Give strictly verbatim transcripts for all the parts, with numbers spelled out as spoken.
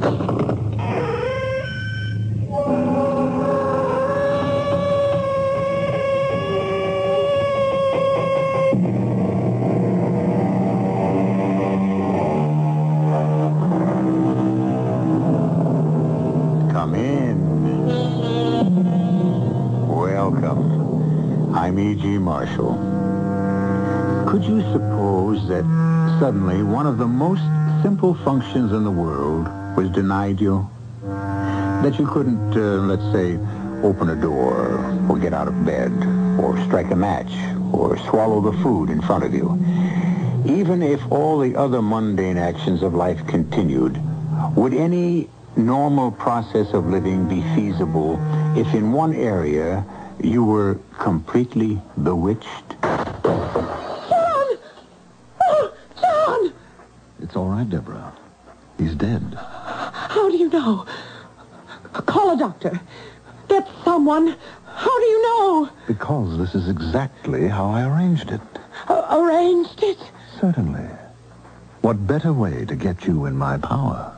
Come in. Welcome. I'm E G. Marshall. Could you suppose that suddenly one of the most simple functions in the world was denied you? That you couldn't, uh, let's say, open a door, or get out of bed, or strike a match, or swallow the food in front of you. Even if all the other mundane actions of life continued, would any normal process of living be feasible if in one area you were completely bewitched? John! Oh, John! It's all right, Deborah. He's dead. How do you know? Call a doctor. Get someone. How do you know? Because this is exactly how I arranged it. Uh, arranged it? Certainly. What better way to get you in my power?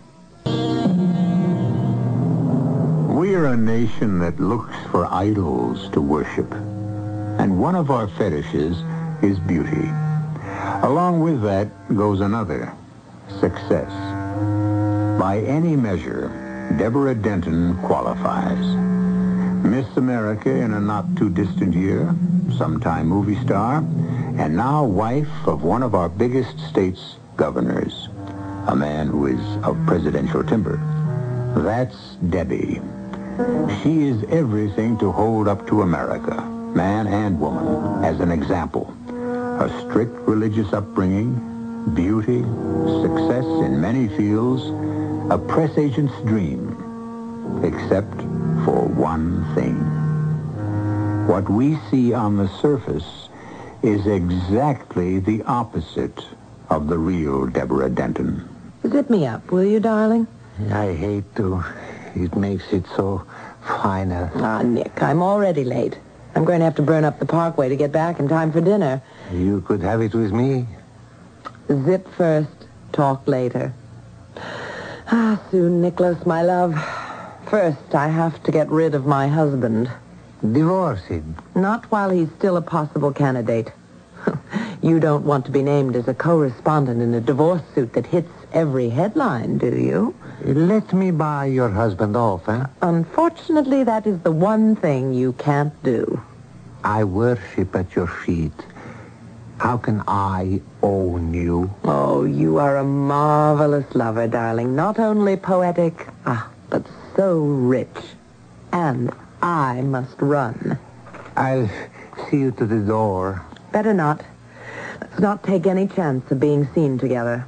We are a nation that looks for idols to worship. And one of our fetishes is beauty. Along with that goes another, success. By any measure, Deborah Denton qualifies. Miss America in a not-too-distant year, sometime movie star, and now wife of one of our biggest state's governors, a man who is of presidential timber. That's Debbie. She is everything to hold up to America, man and woman, as an example. A strict religious upbringing, beauty, success in many fields, a press agent's dream, except for one thing. What we see on the surface is exactly the opposite of the real Deborah Denton. Zip me up, will you, darling? I hate to. It makes it so final. Ah, Nick, I'm already late. I'm going to have to burn up the parkway to get back in time for dinner. You could have it with me. Zip first, talk later. Ah, soon, Nicholas, my love. First, I have to get rid of my husband. Divorce him. Not while he's still a possible candidate. You don't want to be named as a co-respondent in a divorce suit that hits every headline, do you? Let me buy your husband off, eh? Unfortunately, that is the one thing you can't do. I worship at your feet. How can I own you? Oh, you are a marvelous lover, darling. Not only poetic, ah, but so rich. And I must run. I'll see you to the door. Better not. Let's not take any chance of being seen together.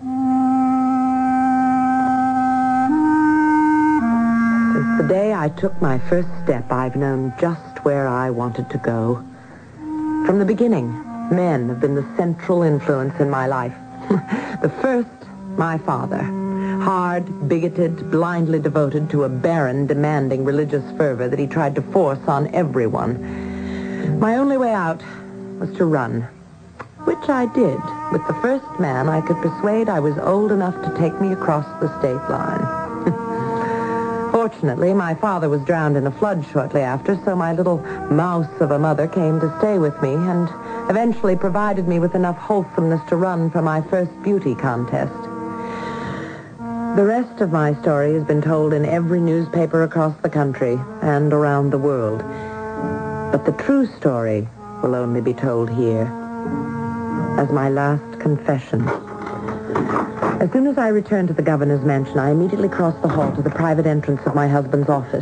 Since the day I took my first step, I've known just where I wanted to go. From the beginning, men have been the central influence in my life. The first, my father. Hard, bigoted, blindly devoted to a barren, demanding religious fervor that he tried to force on everyone. My only way out was to run, which I did with the first man I could persuade I was old enough to take me across the state line. Fortunately, my father was drowned in a flood shortly after, so my little mouse of a mother came to stay with me and eventually provided me with enough wholesomeness to run for my first beauty contest. The rest of my story has been told in every newspaper across the country and around the world. But the true story will only be told here as my last confession. As soon as I returned to the governor's mansion, I immediately crossed the hall to the private entrance of my husband's office.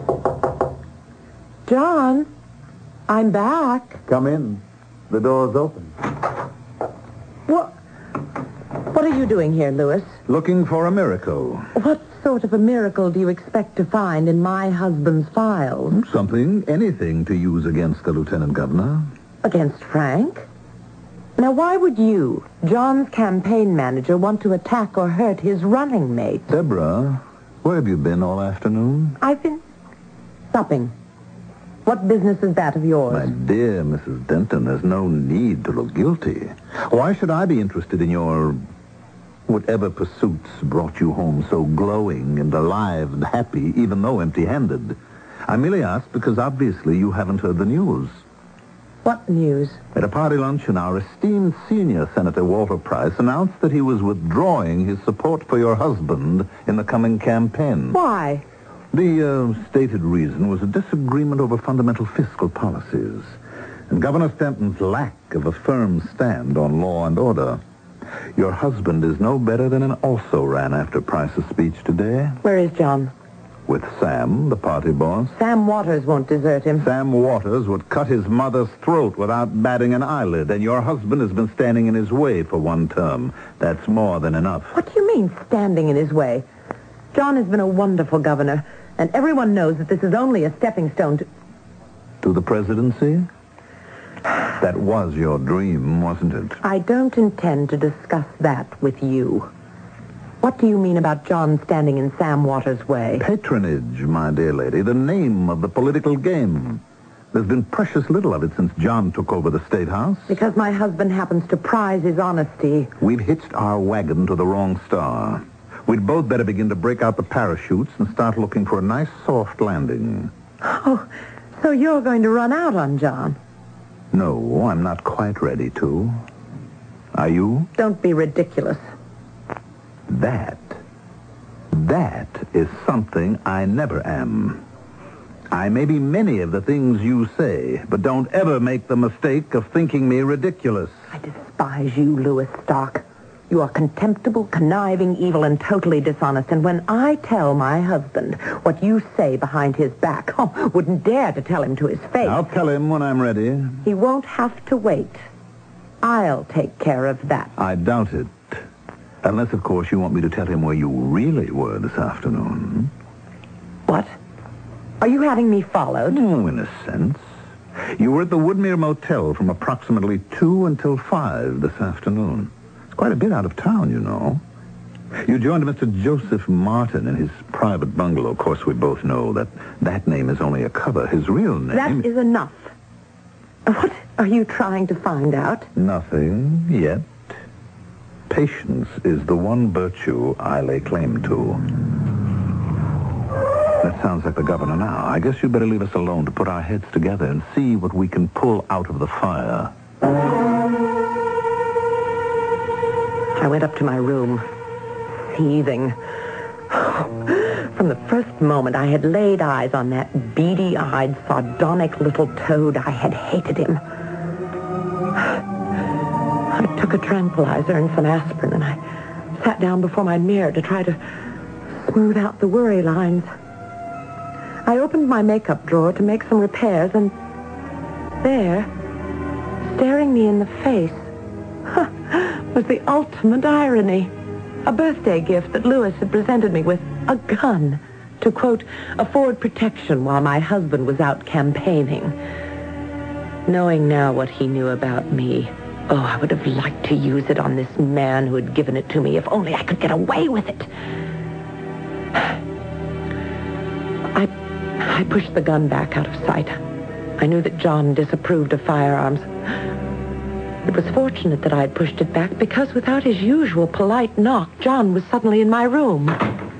John, I'm back. Come in. The door's open. What? What are you doing here, Louis? Looking for a miracle. What sort of a miracle do you expect to find in my husband's files? Something, anything to use against the lieutenant governor. Against Frank? Now, why would you, John's campaign manager, want to attack or hurt his running mate? Deborah, where have you been all afternoon? I've been stopping. What business is that of yours? My dear Missus Denton, there's no need to look guilty. Why should I be interested in your Whatever pursuits brought you home so glowing and alive and happy, even though empty-handed? I merely ask because obviously you haven't heard the news. What news? At a party luncheon, our esteemed senior Senator Walter Price announced that he was withdrawing his support for your husband in the coming campaign. Why? The uh, stated reason was a disagreement over fundamental fiscal policies and Governor Stanton's lack of a firm stand on law and order. Your husband is no better than an also-ran after Price's speech today. Where is John? With Sam, the party boss. Sam Waters won't desert him. Sam Waters would cut his mother's throat without batting an eyelid, and your husband has been standing in his way for one term. That's more than enough. What do you mean, standing in his way? John has been a wonderful governor, and everyone knows that this is only a stepping stone to... To the presidency? That was your dream, wasn't it? I don't intend to discuss that with you. What do you mean about John standing in Sam Waters' way? Patronage, my dear lady, the name of the political game. There's been precious little of it since John took over the State House. Because my husband happens to prize his honesty. We've hitched our wagon to the wrong star. We'd both better begin to break out the parachutes and start looking for a nice soft landing. Oh, so you're going to run out on John? No, I'm not quite ready to. Are you? Don't be ridiculous. That, that is something I never am. I may be many of the things you say, but don't ever make the mistake of thinking me ridiculous. I despise you, Louis Stark. You are contemptible, conniving, evil, and totally dishonest. And when I tell my husband what you say behind his back, oh, wouldn't dare to tell him to his face. I'll tell him when I'm ready. He won't have to wait. I'll take care of that. I doubt it. Unless, of course, you want me to tell him where you really were this afternoon. What? Are you having me followed? Oh, in a sense. You were at the Woodmere Motel from approximately two until five this afternoon. It's quite a bit out of town, you know. You joined Mister Joseph Martin in his private bungalow. Of course, we both know that that name is only a cover. His real name... That is enough. What are you trying to find out? Nothing yet. Patience is the one virtue I lay claim to. That sounds like the governor now. I guess you better leave us alone to put our heads together and see what we can pull out of the fire. I went up to my room, seething. From the first moment I had laid eyes on that beady-eyed, sardonic little toad, I had hated him. I took a tranquilizer and some aspirin, and I sat down before my mirror to try to smooth out the worry lines. I opened my makeup drawer to make some repairs, and there, staring me in the face, was the ultimate irony. A birthday gift that Louis had presented me with, a gun, to, quote, afford protection while my husband was out campaigning. Knowing now what he knew about me, oh, I would have liked to use it on this man who had given it to me, if only I could get away with it. I, I pushed the gun back out of sight. I knew that John disapproved of firearms. It was fortunate that I had pushed it back, because without his usual polite knock, John was suddenly in my room.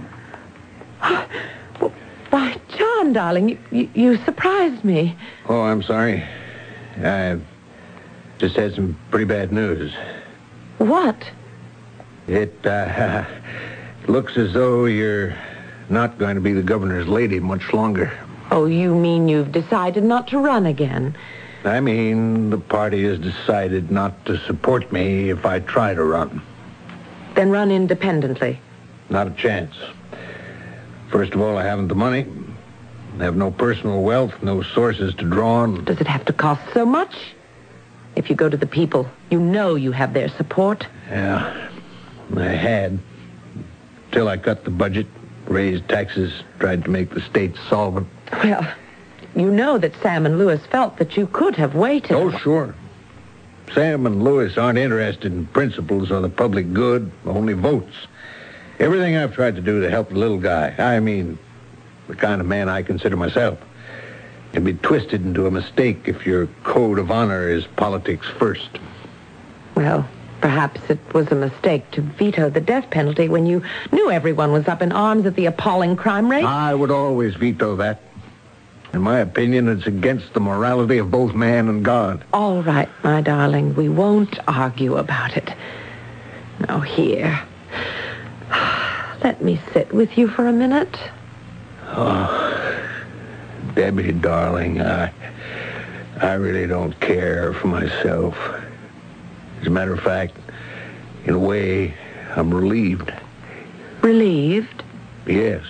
Why, John, darling, you, you, you surprised me. Oh, I'm sorry. I just had some pretty bad news. What? It uh, looks as though you're not going to be the governor's lady much longer. Oh, you mean you've decided not to run again? I mean, the party has decided not to support me if I try to run. Then run independently. Not a chance. First of all, I haven't the money. I have no personal wealth, no sources to draw on. Does it have to cost so much? If you go to the people, you know you have their support. Yeah, I had. Till I cut the budget, raised taxes, tried to make the state solvent. Well, you know that Sam and Louis felt that you could have waited. Oh, sure. Sam and Louis aren't interested in principles or the public good, only votes. Everything I've tried to do to help the little guy, I mean, the kind of man I consider myself, can be twisted into a mistake if your code of honor is politics first. Well, Perhaps it was a mistake to veto the death penalty when you knew everyone was up in arms at the appalling crime rate. I would always veto that. In my opinion, it's against the morality of both man and God. All right, my darling. We won't argue about it. Now, here. Let me sit with you for a minute. Oh, Debbie, darling, I, I really don't care for myself. As a matter of fact, in a way, I'm relieved. Relieved? Yes.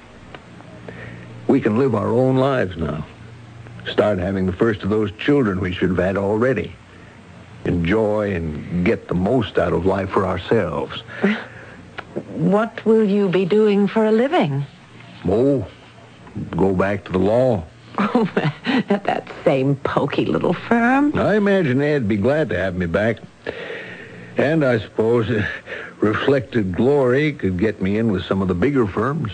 We can live our own lives now. Start having the first of those children we should have had already. Enjoy and get the most out of life for ourselves. What will you be doing for a living? Oh, go back to the law. Oh, at that same poky little firm? I imagine Ed'd be glad to have me back. And I suppose uh, reflected glory could get me in with some of the bigger firms.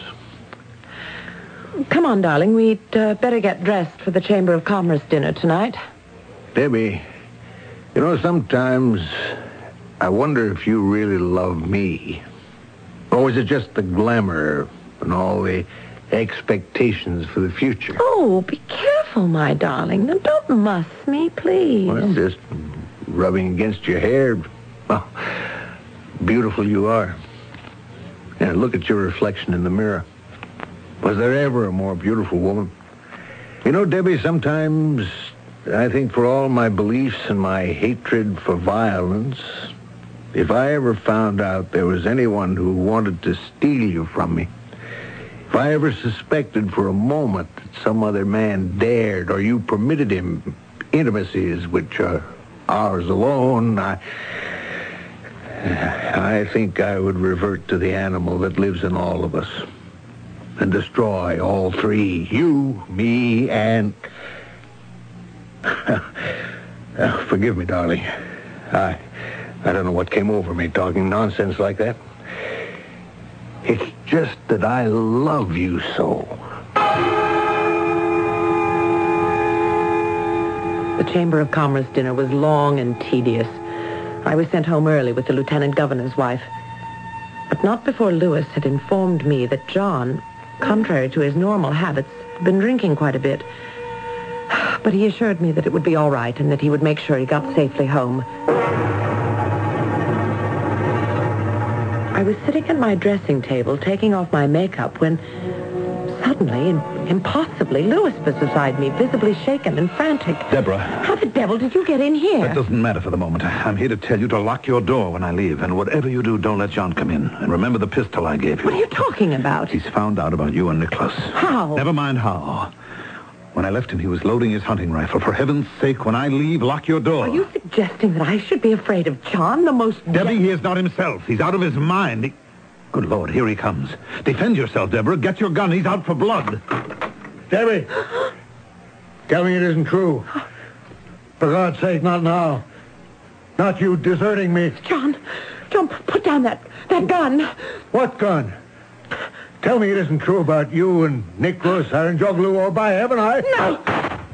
Come on, darling. We'd uh, better get dressed for the Chamber of Commerce dinner tonight. Debbie, you know, sometimes I wonder if you really love me. Or is it just the glamour and all the expectations for the future? Oh, be careful, my darling. Now, don't muss me, please. Well, it's just rubbing against your hair. Oh, beautiful you are. And look at your reflection in the mirror. Was there ever a more beautiful woman? You know, Debbie, sometimes I think for all my beliefs and my hatred for violence, if I ever found out there was anyone who wanted to steal you from me, if I ever suspected for a moment that some other man dared or you permitted him intimacies which are ours alone, I, I think I would revert to the animal that lives in all of us and destroy all three, you, me, and... Oh, forgive me, darling. I, I don't know what came over me talking nonsense like that. It's just that I love you so. The Chamber of Commerce dinner was long and tedious. I was sent home early with the lieutenant governor's wife. But not before Louis had informed me that John, contrary to his normal habits, had been drinking quite a bit. But he assured me that it would be all right and that he would make sure he got safely home. I was sitting at my dressing table taking off my makeup when suddenly and impossibly Louis was beside me, visibly shaken and frantic. Deborah. How the devil did you get in here? That doesn't matter for the moment. I'm here to tell you to lock your door when I leave, and whatever you do, don't let John come in. And remember the pistol I gave you. What are you talking about? He's found out about you and Nicholas. How? Never mind how. When I left him, he was loading his hunting rifle. For heaven's sake, when I leave, lock your door. Are you suggesting that I should be afraid of John, the most... Debbie, he is not himself. He's out of his mind. He... Good Lord, here he comes. Defend yourself, Deborah. Get your gun. He's out for blood. Debbie, tell me it isn't true. For God's sake, not now. Not you deserting me. John, John, put down that, that gun. What gun? Tell me it isn't true about you and Nicholas Aranjoglu, or by heaven, I... No!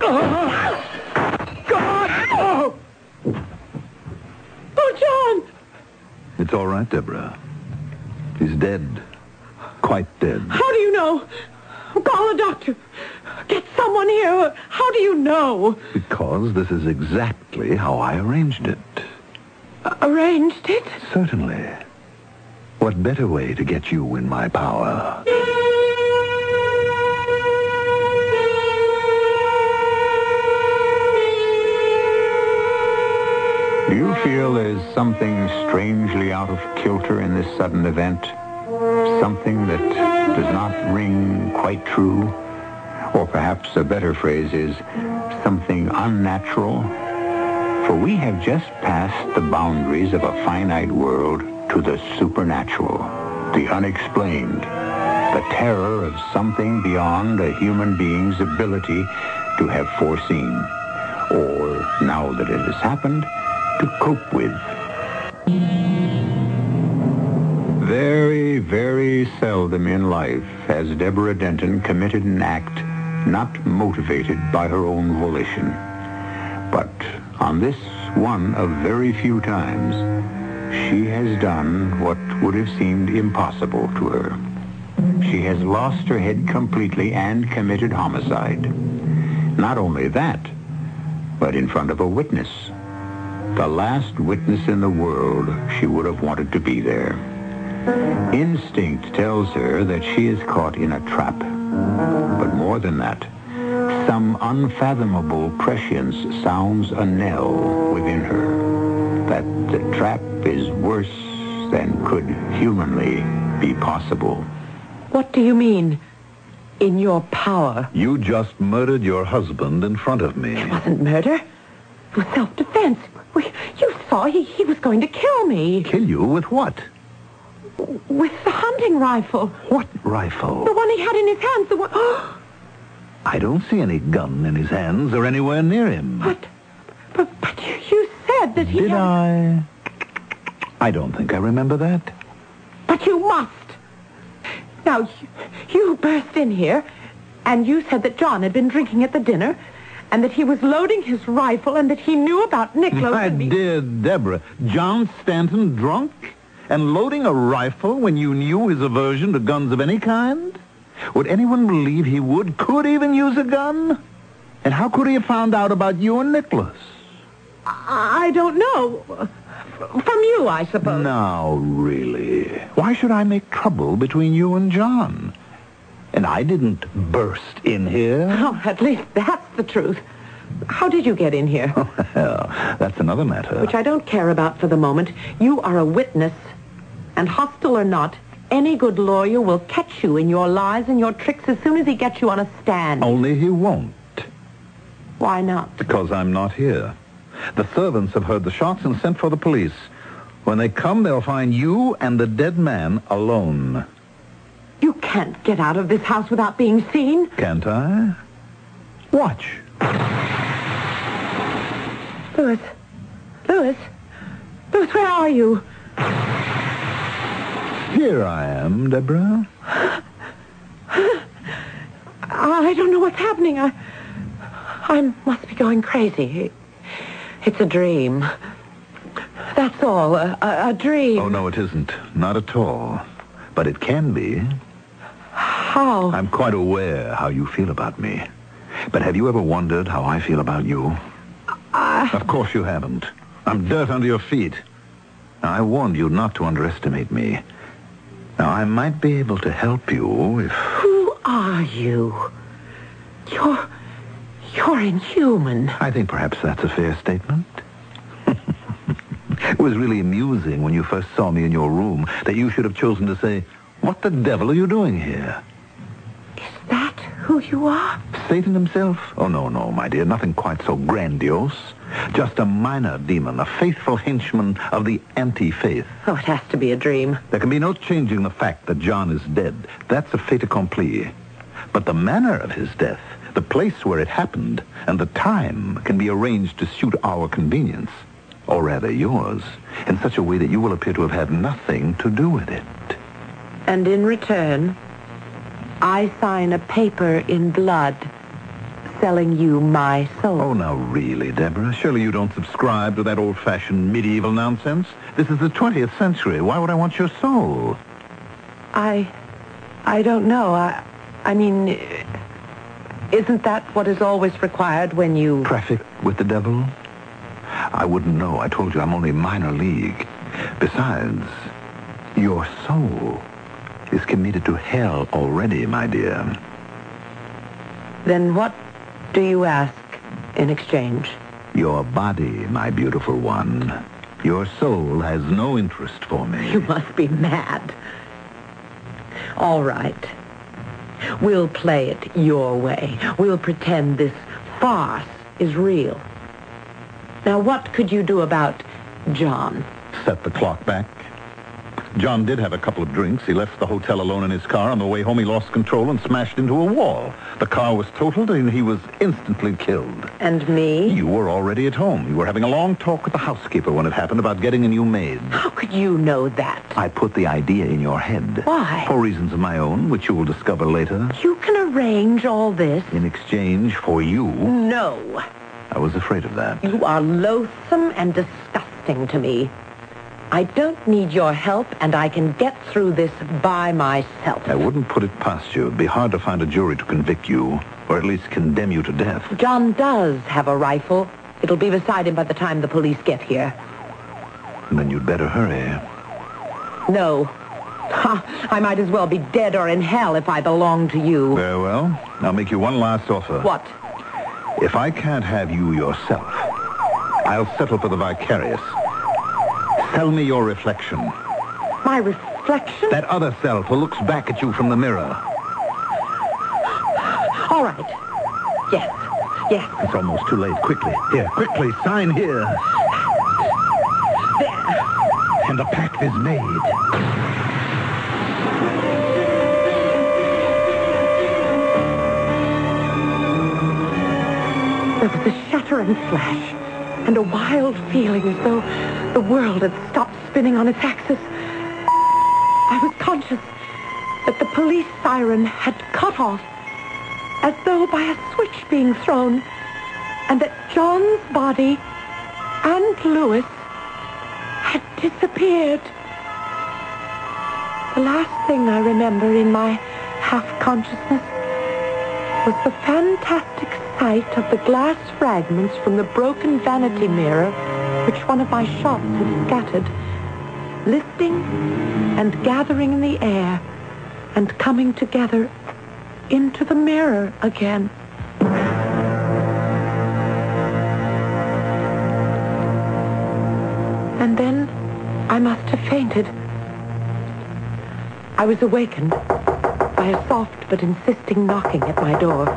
Oh. God! Oh. Oh, John! It's all right, Deborah. He's dead. Quite dead. How do you know? Call a doctor. Get someone here. How do you know? Because this is exactly how I arranged it. Uh, arranged it? Certainly. What better way to get you in my power? Do you feel there's something strangely out of kilter in this sudden event? Something that does not ring quite true? Or perhaps a better phrase is something unnatural? For we have just passed the boundaries of a finite world to the supernatural, the unexplained, the terror of something beyond a human being's ability to have foreseen, or, now that it has happened, to cope with. Very, very seldom in life has Deborah Denton committed an act not motivated by her own volition. But on this one of very few times, she has done what would have seemed impossible to her. She has lost her head completely and committed homicide. Not only that, but in front of a witness. The last witness in the world she would have wanted to be there. Instinct tells her that she is caught in a trap. But more than that, some unfathomable prescience sounds a knell within her that the trap is worse than could humanly be possible. What do you mean, in your power? You just murdered your husband in front of me. It wasn't murder. It was self-defense. We, you saw he, he was going to kill me. Kill you with what? With the hunting rifle. What rifle? The one he had in his hands. The one... I don't see any gun in his hands or anywhere near him. But, but, but you, you said that he Did had... I? I don't think I remember that. But you must. Now, you, you burst in here, and you said that John had been drinking at the dinner, and that he was loading his rifle, and that he knew about Nicholas. My and me. dear Deborah, John Stanton drunk and loading a rifle when you knew his aversion to guns of any kind? Would anyone believe he would, could even use a gun? And how could he have found out about you and Nicholas? I, I don't know. From you, I suppose. Now, really, why should I make trouble between you and John? And I didn't burst in here. Oh, at least that's the truth. How did you get in here? Well, that's another matter. Which I don't care about for the moment. You are a witness, and hostile or not, any good lawyer will catch you in your lies and your tricks as soon as he gets you on a stand. Only he won't. Why not? Because I'm not here. The servants have heard the shots and sent for the police. When they come, they'll find you and the dead man alone. You can't get out of this house without being seen. Can't I? Watch. Louis. Louis. Louis, where are you? Here I am, Deborah. I don't know what's happening. I, I must be going crazy. It's a dream. That's all. A, a, a dream. Oh, no, it isn't. Not at all. But it can be. How? I'm quite aware how you feel about me. But have you ever wondered how I feel about you? I... Of course you haven't. I'm dirt under your feet. Now, I warned you not to underestimate me. Now, I might be able to help you if... Who are you? You're... You're inhuman. I think perhaps that's a fair statement. It was really amusing when you first saw me in your room that you should have chosen to say, "What the devil are you doing here?" Is that who you are? Satan himself? Oh, no, no, my dear. Nothing quite so grandiose. Just a minor demon, a faithful henchman of the anti-faith. Oh, it has to be a dream. There can be no changing the fact that John is dead. That's a fait accompli. But the manner of his death, the place where it happened, and the time can be arranged to suit our convenience, or rather yours, in such a way that you will appear to have had nothing to do with it. And in return, I sign a paper in blood selling you my soul. Oh, now really, Deborah, surely you don't subscribe to that old-fashioned medieval nonsense? This is the twentieth century. Why would I want your soul? I... I don't know. I... I mean... Isn't that what is always required when you... Traffic with the devil? I wouldn't know. I told you I'm only minor league. Besides, your soul is committed to hell already, my dear. Then what do you ask in exchange? Your body, my beautiful one. Your soul has no interest for me. You must be mad. All right. We'll play it your way. We'll pretend this farce is real. Now, what could you do about John? Set the clock back. John did have a couple of drinks. He left the hotel alone in his car. On the way home, he lost control and smashed into a wall. The car was totaled, and he was instantly killed. And me? You were already at home. You were having a long talk with the housekeeper when it happened about getting a new maid. How could you know that? I put the idea in your head. Why? For reasons of my own, which you will discover later. You can arrange all this? In exchange for you. No. I was afraid of that. You are loathsome and disgusting to me. I don't need your help, and I can get through this by myself. I wouldn't put it past you. It'd be hard to find a jury to convict you, or at least condemn you to death. John does have a rifle. It'll be beside him by the time the police get here. Then you'd better hurry. No. Ha, I might as well be dead or in hell if I belong to you. Very well. I'll make you one last offer. What? If I can't have you yourself, I'll settle for the vicarious. Sell me your reflection. My reflection? That other self who looks back at you from the mirror. All right. Yes. Yes. It's almost too late. Quickly. Here, quickly. Sign here. There. And the pact is made. There was a shattering flash and a wild feeling as though the world had stopped spinning on its axis. I was conscious that the police siren had cut off as though by a switch being thrown, and that John's body and Louis had disappeared. The last thing I remember in my half-consciousness was the fantastic sight of the glass fragments from the broken vanity mirror which one of my shots had scattered, lifting and gathering in the air and coming together into the mirror again. And then I must have fainted. I was awakened by a soft but insisting knocking at my door.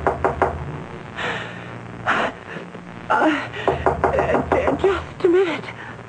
Uh, just a minute.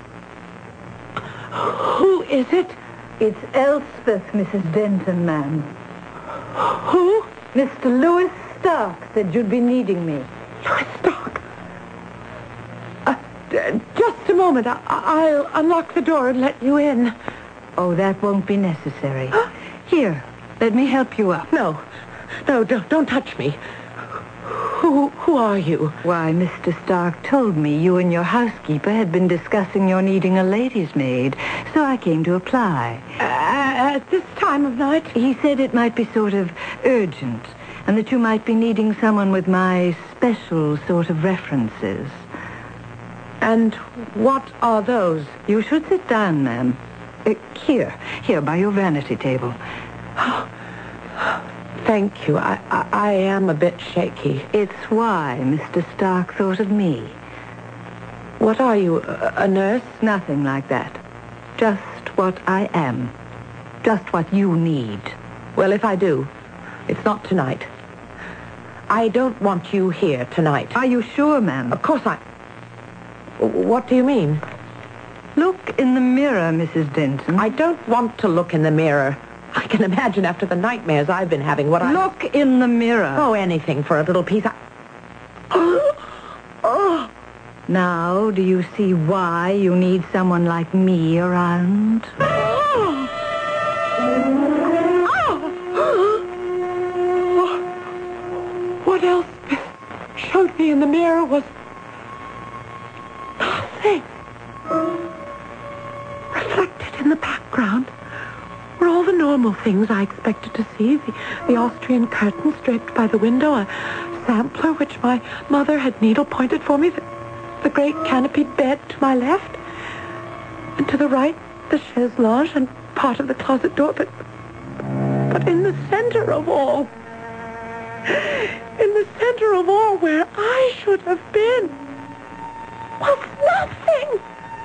Who is it? It's Elspeth, Missus Denton, ma'am. Who? Mister Louis Stark said you'd be needing me. Louis Stark. Uh, d- just a moment. I- I'll unlock the door and let you in. Oh, that won't be necessary. Here, let me help you up. No. No, don't, don't touch me. Who, who are you? Why, Mister Stark told me you and your housekeeper had been discussing your needing a lady's maid, so I came to apply. Uh, at this time of night? He said it might be sort of urgent, and that you might be needing someone with my special sort of references. And what are those? You should sit down, ma'am. Uh, here, here, by your vanity table. Thank you. I, I, I am a bit shaky. It's why Mister Stark thought of me. What are you, a, a nurse? Nothing like that. Just what I am. Just what you need. Well, if I do, it's not tonight. I don't want you here tonight. Are you sure, ma'am? Of course I... What do you mean? Look in the mirror, Missus Denton. I don't want to look in the mirror. I can imagine after the nightmares I've been having what I... Look in the mirror. Oh, anything for a little piece. I... Oh. Oh. Now, do you see why you need someone like me around? Oh. Oh. What else showed me in the mirror was nothing. Reflected in the background were all the normal things I expected to see. The, the Austrian curtains draped by the window, a sampler which my mother had needle-pointed for me, the, the great canopied bed to my left, and to the right, the chaise longue and part of the closet door. But, but in the center of all, in the center of all, where I should have been, was nothing.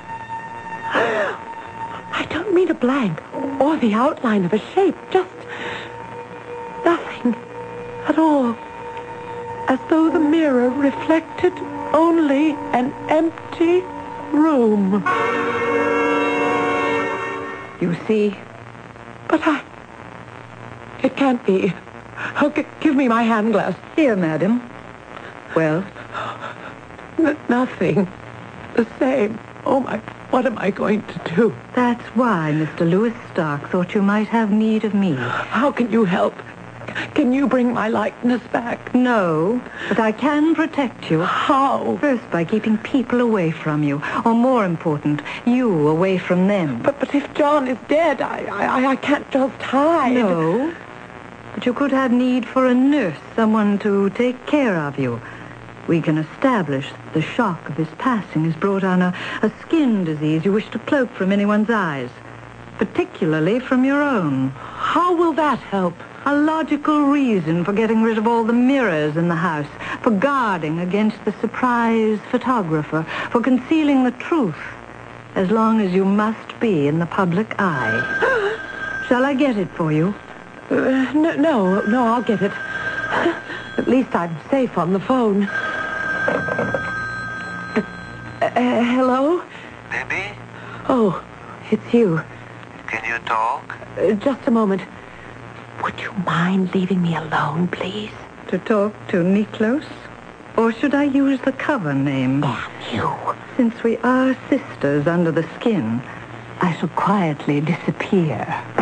I don't mean a blank or the outline of a shape, just nothing at all. As though the mirror reflected only an empty room. You see? But I... It can't be. Oh, g- give me my hand glass. Here, madam. Well? N- nothing. The same. Oh, my... What am I going to do? That's why Mister Louis Stark thought you might have need of me. How can you help? Can you bring my likeness back? No, but I can protect you. How? First, by keeping people away from you. Or more important, you away from them. But but if John is dead, I I, I can't just hide. No. But you could have need for a nurse, someone to take care of you. We can establish that the shock of his passing has brought on a, a skin disease you wish to cloak from anyone's eyes, particularly from your own. How will that help? A logical reason for getting rid of all the mirrors in the house, for guarding against the surprise photographer, for concealing the truth, as long as you must be in the public eye. Shall I get it for you? Uh, no, no, no, I'll get it. At least I'm safe on the phone. Uh, uh, hello? Debbie? Oh, it's you. Can you talk? Uh, just a moment. Would you mind leaving me alone, please? To talk to Niklos? Or should I use the cover name? Damn you. Since we are sisters under the skin, I shall quietly disappear.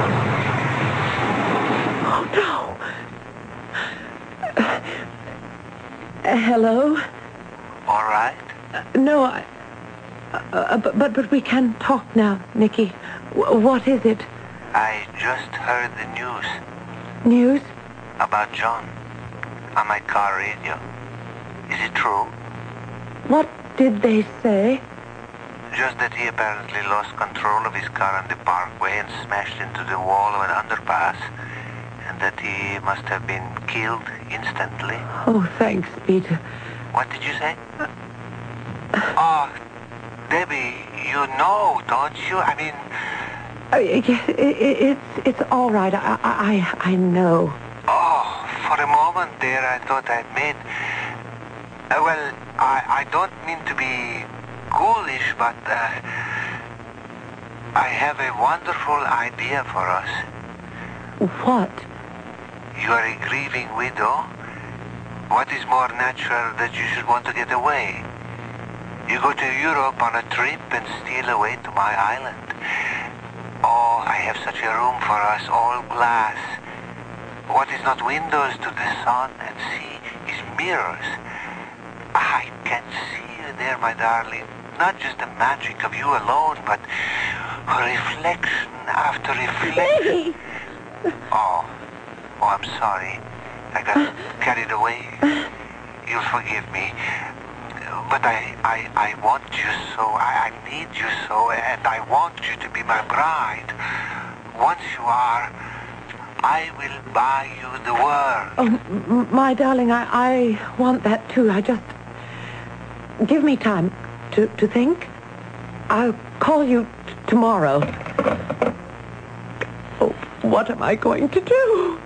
Oh, no. Uh, uh, hello? All right. Uh, no, I... Uh, uh, but, but but we can talk now, Nicky. W- what is it? I just heard the news News? about John on my car radio. Is it true? What did they say? Just that he apparently lost control of his car on the parkway and smashed into the wall of an underpass, and that he must have been killed instantly. Oh, thanks, Peter. What did you say? Oh, Debbie, you know, don't you? I mean... Uh, it, it, it's it's all right. I, I I know. Oh, for a moment there I thought I'd made... Uh, well, I, I don't mean to be ghoulish, but uh, I have a wonderful idea for us. What? You are a grieving widow. What is more natural that you should want to get away? You go to Europe on a trip and steal away to my island. Oh, I have such a room for us, all glass. What is not windows to the sun and sea is mirrors. I can see you there, my darling. Not just the magic of you alone, but reflection after reflection. Oh, oh, I'm sorry. I got carried away. You'll forgive me. But I, I, I want you so, I, I need you so, and I want you to be my bride. Once you are, I will buy you the world. Oh, m- my darling, I, I want that too. I just... Give me time to, to think. I'll call you t- tomorrow. Oh, what am I going to do?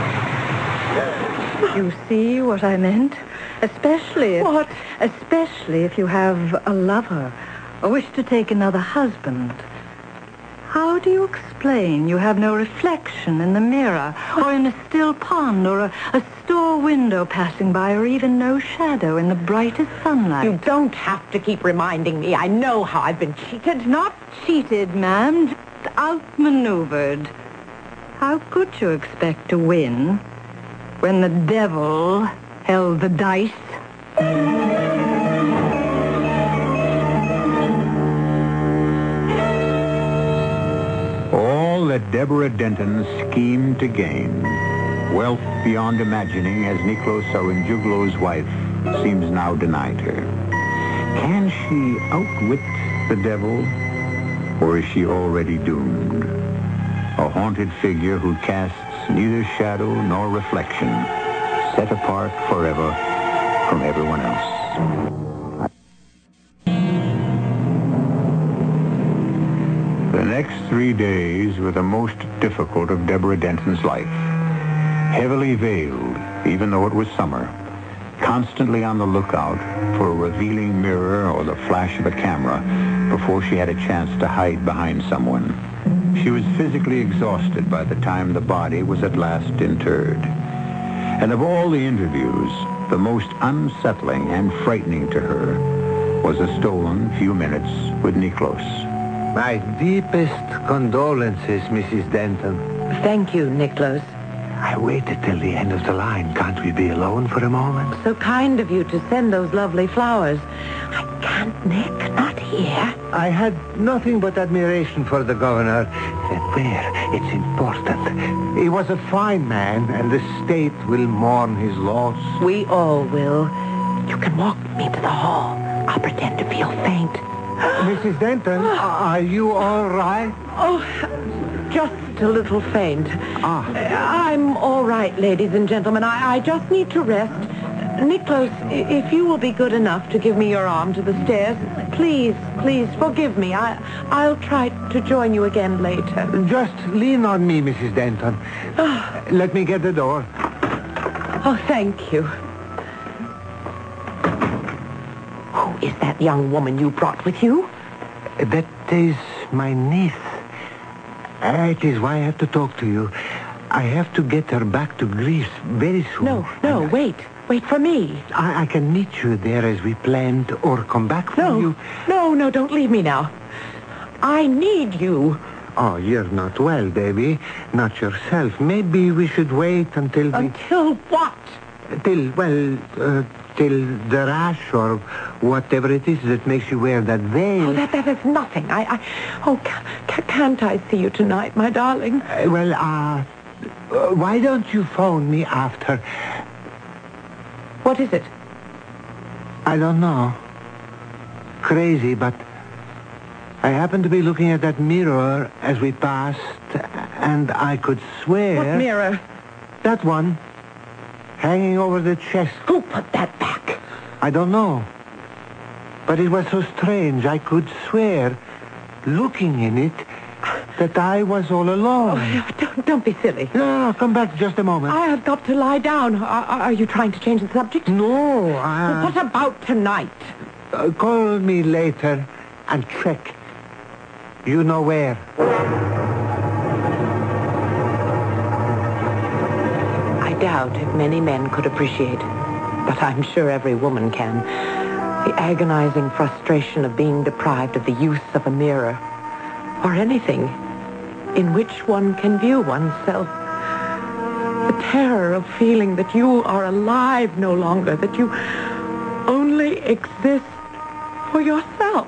You see what I meant? Especially if... What? Especially if you have a lover or wish to take another husband. How do you explain you have no reflection in the mirror or in a still pond or a, a store window passing by or even no shadow in the brightest sunlight? You don't have to keep reminding me. I know how I've been cheated. Not cheated, ma'am. Just outmaneuvered. How could you expect to win when the devil held the dice? All that Deborah Denton schemed to gain, wealth beyond imagining as Niklos Sarunjuglo's wife, seems now denied her. Can she outwit the devil, or is she already doomed? A haunted figure who casts neither shadow nor reflection, set apart forever from everyone else. The next three days were the most difficult of Deborah Denton's life. Heavily veiled, even though it was summer, constantly on the lookout for a revealing mirror or the flash of a camera before she had a chance to hide behind someone. She was physically exhausted by the time the body was at last interred. And of all the interviews, the most unsettling and frightening to her was a stolen few minutes with Niklos. My deepest condolences, Missus Denton. Thank you, Niklos. I waited till the end of the line. Can't we be alone for a moment? So kind of you to send those lovely flowers. I can't, Nick, not here. I had nothing but admiration for the governor. And where? It's important. He was a fine man, and the state will mourn his loss. We all will. You can walk me to the hall. I'll pretend to feel faint. Missus Denton, are you all right? Oh, just a little faint. Ah. I'm all right, ladies and gentlemen. I, I just need to rest. Nicholas, if you will be good enough to give me your arm to the stairs, please, please forgive me. I, I'll try to join you again later. Just lean on me, Missus Denton. Let me get the door. Oh, thank you. Who is that young woman you brought with you? That is my niece. Uh, it is why I have to talk to you. I have to get her back to Greece very soon. No, no, And wait. Wait for me. I, I can meet you there as we planned, or come back for No, you. no, no, don't leave me now. I need you. Oh, you're not well, baby. Not yourself. Maybe we should wait until we... Until what? Till, well, uh, till the rash or whatever it is that makes you wear that veil. Oh, that, that is nothing. I, I, oh, ca- ca- can't I see you tonight, my darling? Uh, well, uh, uh, why don't you phone me after? What is it? I don't know. Crazy, but I happened to be looking at that mirror as we passed, and I could swear... What mirror? That one. Hanging over the chest. Who put that back? I don't know. But it was so strange. I could swear, looking in it, that I was all alone. Oh, don't, don't be silly. No, no, no, come back just a moment. I have got to lie down. Are, are you trying to change the subject? No, I... What about tonight? Uh, call me later and check. You know where. I doubt if many men could appreciate, but I'm sure every woman can, the agonizing frustration of being deprived of the use of a mirror, or anything in which one can view oneself. The terror of feeling that you are alive no longer, that you only exist for yourself.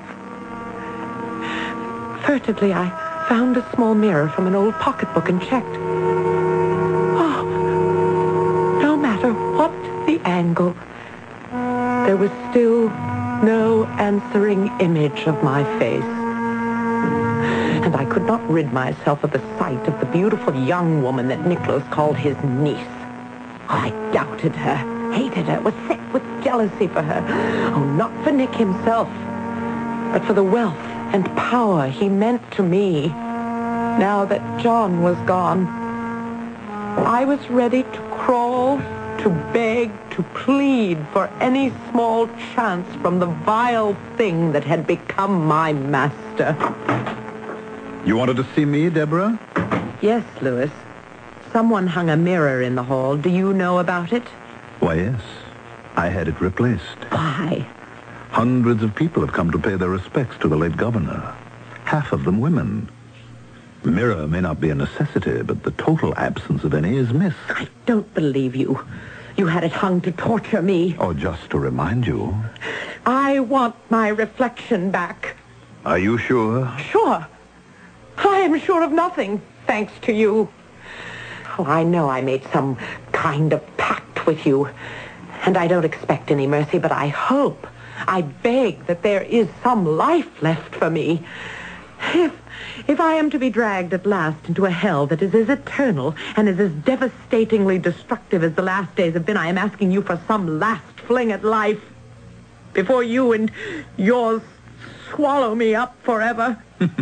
Furtively, I found a small mirror from an old pocketbook and checked. Oh, no matter what the angle, there was still no answering image of my face. And I could not rid myself of the sight of the beautiful young woman that Nicholas called his niece. I doubted her, hated her, was sick with jealousy for her. Oh, not for Nick himself, but for the wealth and power he meant to me now that John was gone. I was ready to crawl, to beg, to plead for any small chance from the vile thing that had become my master. You wanted to see me, Deborah? Yes, Louis. Someone hung a mirror in the hall. Do you know about it? Why, yes. I had it replaced. Why? Hundreds of people have come to pay their respects to the late governor. Half of them women. The mirror may not be a necessity, but the total absence of any is missed. I don't believe you. You had it hung to torture me. Oh, just to remind you. I want my reflection back. Are you sure? Sure. I am sure of nothing, thanks to you. Oh, I know I made some kind of pact with you, and I don't expect any mercy, but I hope, I beg that there is some life left for me. If, if I am to be dragged at last into a hell that is as eternal and is as devastatingly destructive as the last days have been, I am asking you for some last fling at life before you and yours swallow me up forever.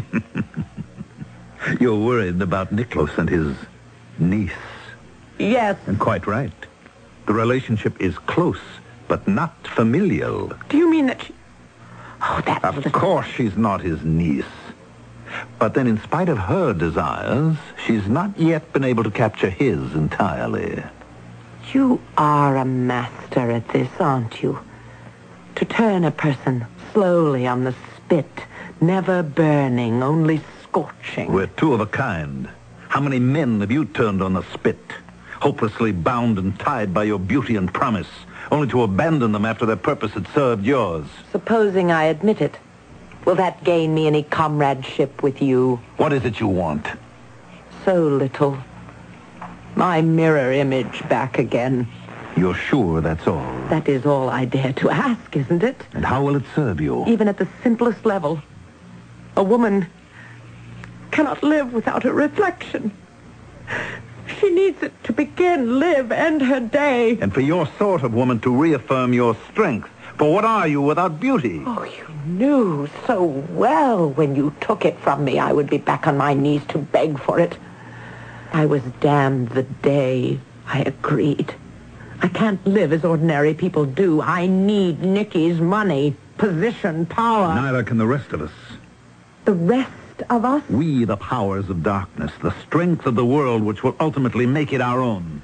You're worried about Nicholas and his niece. Yes. And quite right. The relationship is close, but not familial. Do you mean that she... Oh, that's... Of little... course she's not his niece. But then in spite of her desires, she's not yet been able to capture his entirely. You are a master at this, aren't you? To turn a person slowly on the spit, never burning, only scorching. We're two of a kind. How many men have you turned on the spit? hopelessly bound and tied by your beauty and promise, only to abandon them after their purpose had served yours. Supposing I admit it, will that gain me any comradeship with you? What is it you want? So little. My mirror image back again. You're sure that's all? That is all I dare to ask, isn't it? And how will it serve you? Even at the simplest level. A woman cannot live without a reflection. She needs it to begin, live, end her day. And for your sort of woman to reaffirm your strength. For what are you without beauty? Oh, you knew so well when you took it from me I would be back on my knees to beg for it. I was damned the day I agreed. I can't live as ordinary people do. I need Nicky's money, position, power. Neither can the rest of us. The rest of us? We, the powers of darkness, the strength of the world which will ultimately make it our own.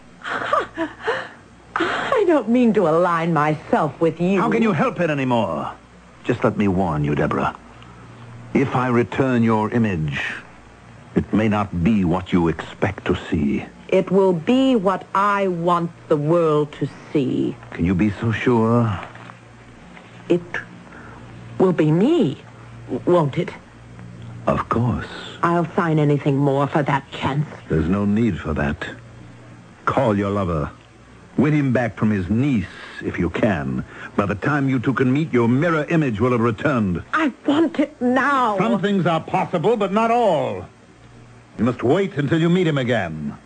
I don't mean to align myself with you. How can you help it anymore? Just let me warn you, Deborah. If I return your image, it may not be what you expect to see. It will be what I want the world to see. Can you be so sure? It will be me, won't it? Of course. I'll sign anything more for that chance. There's no need for that. Call your lover. Win him back from his niece, if you can. By the time you two can meet, your mirror image will have returned. I want it now. Some things are possible, but not all. You must wait until you meet him again.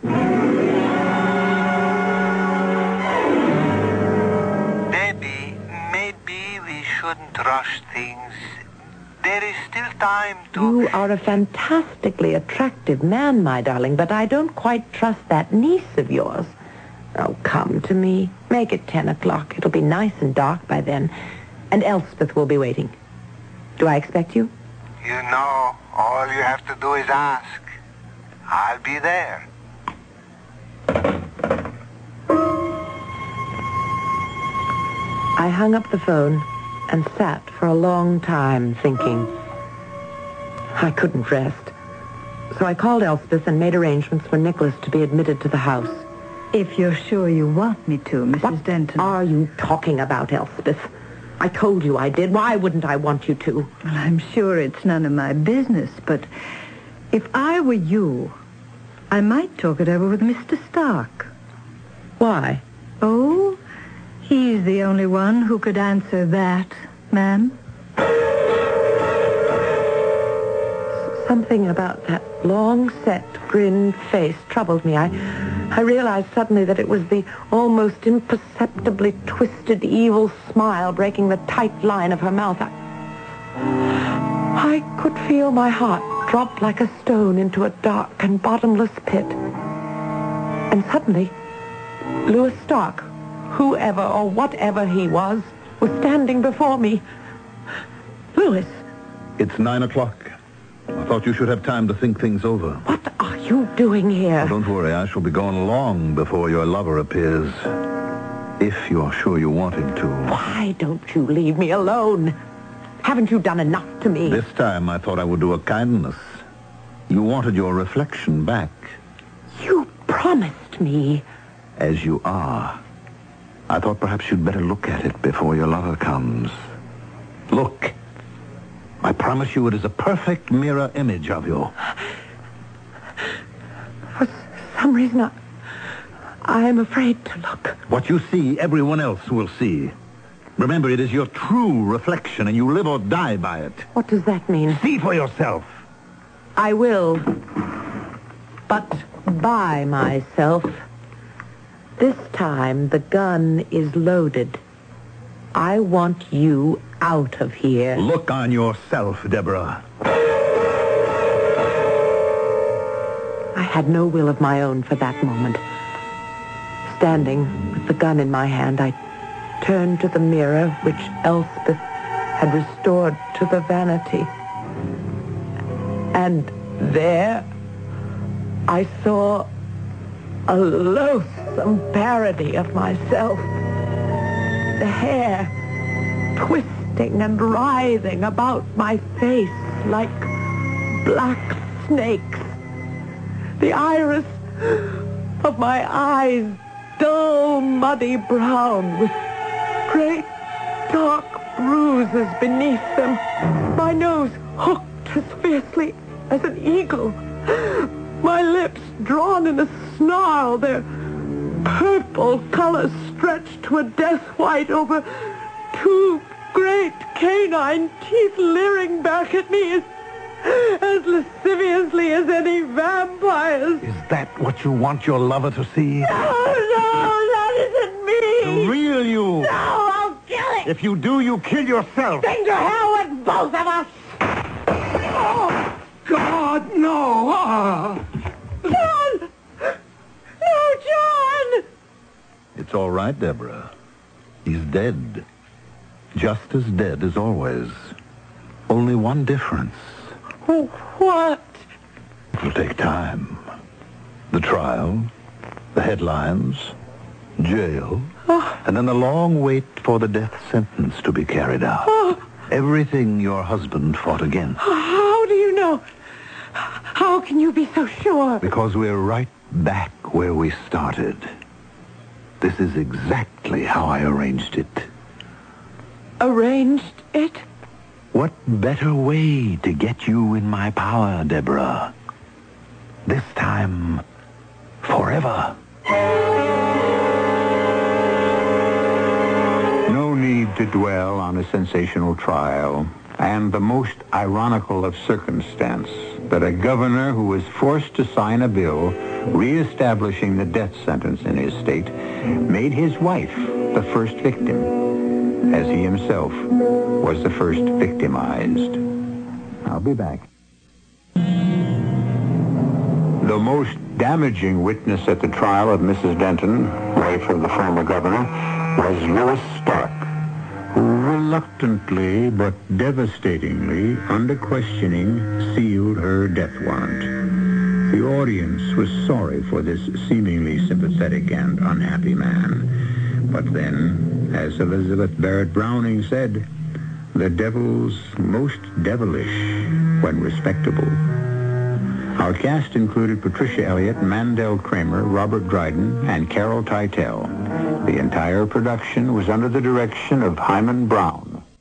Debbie, maybe we shouldn't rush things. There is still time to... You are a fantastically attractive man, my darling, but I don't quite trust that niece of yours. Oh, come to me. Make it ten o'clock. It'll be nice and dark by then. And Elspeth will be waiting. Do I expect you? You know, all you have to do is ask. I'll be there. I hung up the phone and sat for a long time thinking. I couldn't rest. So I called Elspeth and made arrangements for Nicholas to be admitted to the house. If you're sure you want me to, Missus What Denton. are you talking about, Elspeth? I told you I did. Why wouldn't I want you to? Well, I'm sure it's none of my business, but if I were you, I might talk it over with Mister Stark. Why? Oh, he's the only one who could answer that, ma'am. Something about that long-set, grin face troubled me. I, I realized suddenly that it was the almost imperceptibly twisted, evil smile breaking the tight line of her mouth. I, I could feel my heart drop like a stone into a dark and bottomless pit. And suddenly, Louis Stark, whoever or whatever he was, was standing before me. Louis. It's nine o'clock. I thought you should have time to think things over. What are you doing here? Oh, don't worry. I shall be gone long before your lover appears. If you're sure you want him to. Why don't you leave me alone? Haven't you done enough to me? This time I thought I would do a kindness. You wanted your reflection back. You promised me. As you are. I thought perhaps you'd better look at it before your lover comes. Look. I promise you it is a perfect mirror image of you. For some reason, I, I'm afraid to look. What you see, everyone else will see. Remember, it is your true reflection, and you live or die by it. What does that mean? See for yourself. I will. But by myself. This time, the gun is loaded. I want you out of here. Look on yourself, Deborah. I had no will of my own for that moment. Standing with the gun in my hand, I turned to the mirror which Elspeth had restored to the vanity. And there I saw a loathsome parody of myself. The hair twisting and writhing about my face like black snakes. The iris of my eyes dull, muddy brown with great dark bruises beneath them. My nose hooked as fiercely as an eagle. My lips drawn in a snarl, their purple color stretched to a death white over two great canine teeth leering back at me as, as lasciviously as any vampires. Is that what you want your lover to see? No, no, that isn't me. The real you. No, I'll kill it. If you do, you kill yourself. Then to hell with both of us. Oh, God, no. Ah. John! No, John! It's all right, Deborah. He's dead. Just as dead as always. Only one difference. What? It'll take time. The trial, the headlines, jail, Oh. and then the long wait for the death sentence to be carried out. Oh. Everything your husband fought against. How do you know? How can you be so sure? Because we're right back where we started. This is exactly how I arranged it. Arranged it? What better way to get you in my power, Deborah? This time, forever. No need to dwell on a sensational trial and the most ironical of circumstance that a governor who was forced to sign a bill reestablishing the death sentence in his state made his wife the first victim, as he himself was the first victimized. I'll be back. The most damaging witness at the trial of Missus Denton, wife of the former governor, was Louis Stark, who reluctantly but devastatingly, under questioning, sealed her death warrant. The audience was sorry for this seemingly sympathetic and unhappy man. But then, as Elizabeth Barrett Browning said, the devil's most devilish when respectable. Our cast included Patricia Elliott, Mandel Kramer, Robert Dryden, and Carol Teitel. The entire production was under the direction of Hyman Brown.